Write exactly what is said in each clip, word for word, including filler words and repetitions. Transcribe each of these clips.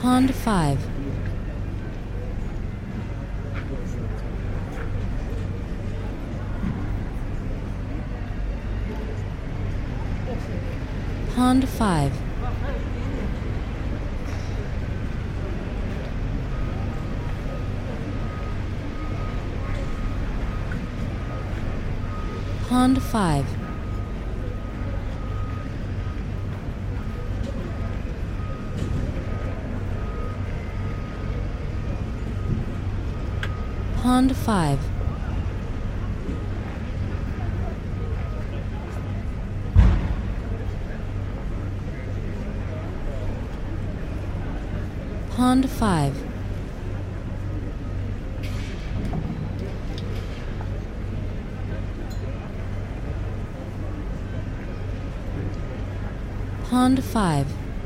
Pond five. Pond five. Pond five. Pond five. Pond five. Pond five.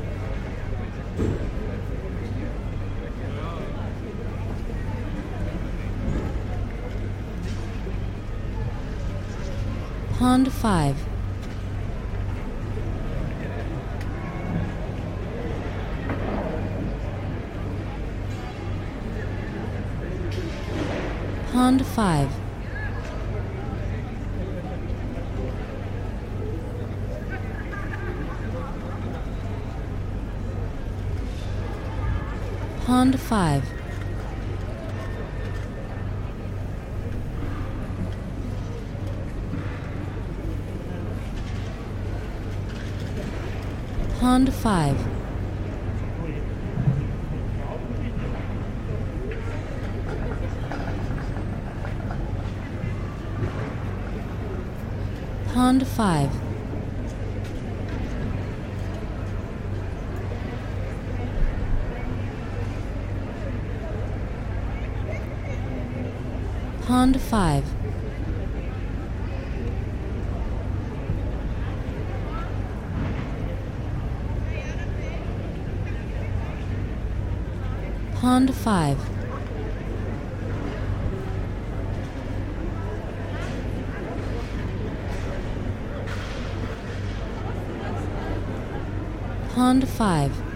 Pond five. Pond five. Pond five. Pond five. Pond five. Pond five. Pond five. Pond five.